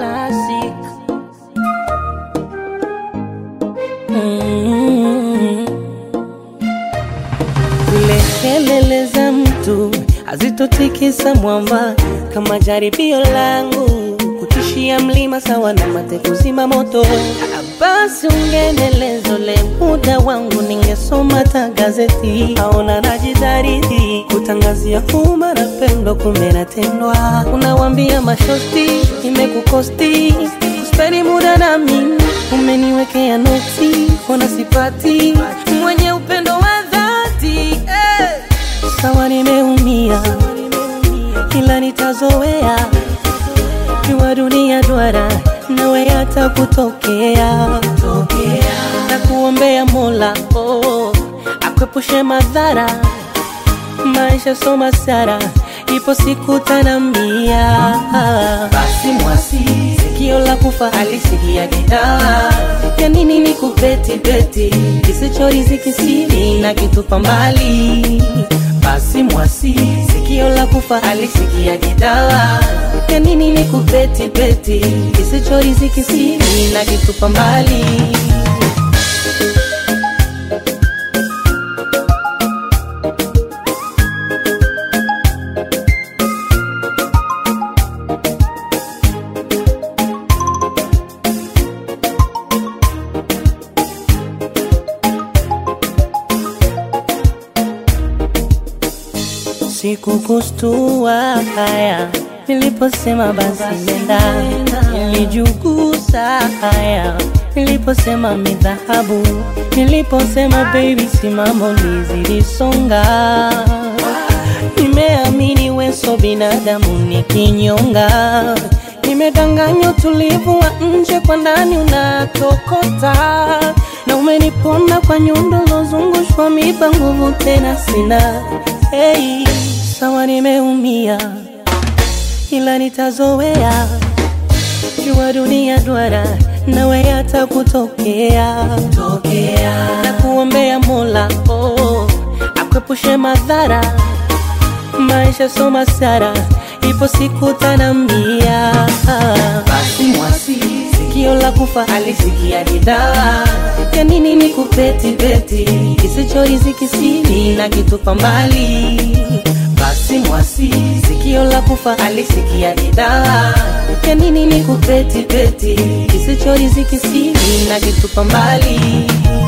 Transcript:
classic. Zile kelele za mtu hazitotikisa mwamba, kama jaribio langu kutishia mlima sawa na mate kuzima moto. Basi ungenelezo le muda wangu, ningesoma ta gazeti. Aona najidhariti kutangazia umma napendo, kumbe natendwa. Unawambia mashosti imekukosti kuspeni muda na mimi, umeniwekea noti kona sipati mwenye upendo wa dhati. Sawa nimeumia ila nitazoea, jua dunia duara nawe hata kutokea. Na kuombea Mola akwepushe madhara, maisha soma sara, ipo siku tanambia. Basi mwasi sikio la kufa alisikia gitaa, ya nini ni kubeti beti kisicho riziki siri na kitupa mbali. Basi mwasi sikio la kufa alisikia gitaa, ya nini ni kubeti beti kisicho riziki siri na kitupa mbali. Sikukustua haya niliposema basi nenda, nilijugusa haya niliposema midhahabu, niliposema baby simamo nizilisonga. Nimeamini weso binadamu ni kinyonga, nimedanganywa tulivu wa nje kwa ndani unatokota, na umeniponda kwa nyundo lozungushwa mipa nguvu tena sina. Hey, sawa nimeumia ila nitazoea, jua dunia duara nawe hata kutokea. Na kuombea Mola akwepushe madhara, maisha soma sara, ipo siku tanambia. Basi mwasi sikio la kufa alisikia gitaa, ya nini ni kubeti beti kisicho riziki siri na kitupa mbali. Basi mwasi sikio la kufa alisikia gitaa, ya nini ni kubeti beti kisicho riziki siri na kitupa mbali.